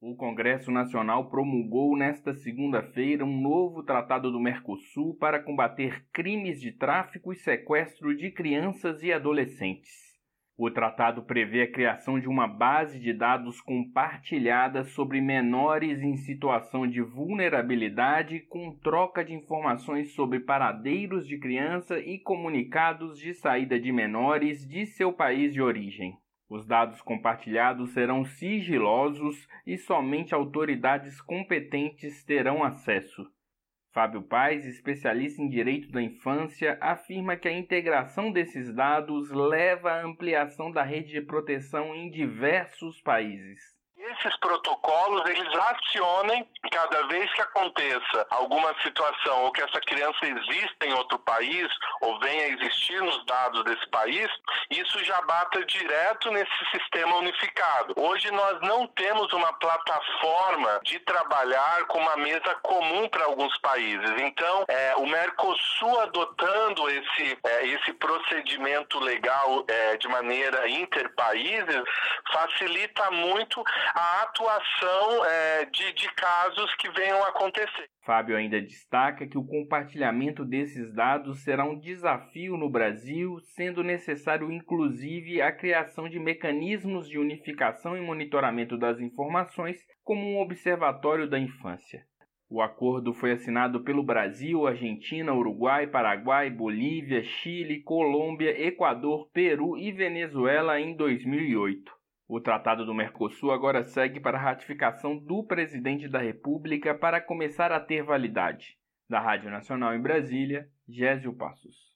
O Congresso Nacional promulgou nesta segunda-feira um novo Tratado do Mercosul para combater crimes de tráfico e sequestro de crianças e adolescentes. O tratado prevê a criação de uma base de dados compartilhada sobre menores em situação de vulnerabilidade, com troca de informações sobre paradeiros de criança e comunicados de saída de menores de seu país de origem. Os dados compartilhados serão sigilosos e somente autoridades competentes terão acesso. Fábio Paes, especialista em direito da infância, afirma que a integração desses dados leva à ampliação da rede de proteção em diversos países. Esses protocolos, eles acionem cada vez que aconteça alguma situação ou que essa criança exista em outro país ou venha a existir nos dados desse país, isso já bata direto nesse sistema unificado. Hoje nós não temos uma plataforma de trabalhar com uma mesa comum para alguns países. Então, o Mercosul adotando esse procedimento legal de maneira interpaíses facilita muito a atuação de casos que venham a acontecer. Fábio ainda destaca que o compartilhamento desses dados será um desafio no Brasil, sendo necessário inclusive a criação de mecanismos de unificação e monitoramento das informações, como um observatório da infância. O acordo foi assinado pelo Brasil, Argentina, Uruguai, Paraguai, Bolívia, Chile, Colômbia, Equador, Peru e Venezuela em 2008. O Tratado do Mercosul agora segue para a ratificação do Presidente da República para começar a ter validade. Da Rádio Nacional em Brasília, Gésio Passos.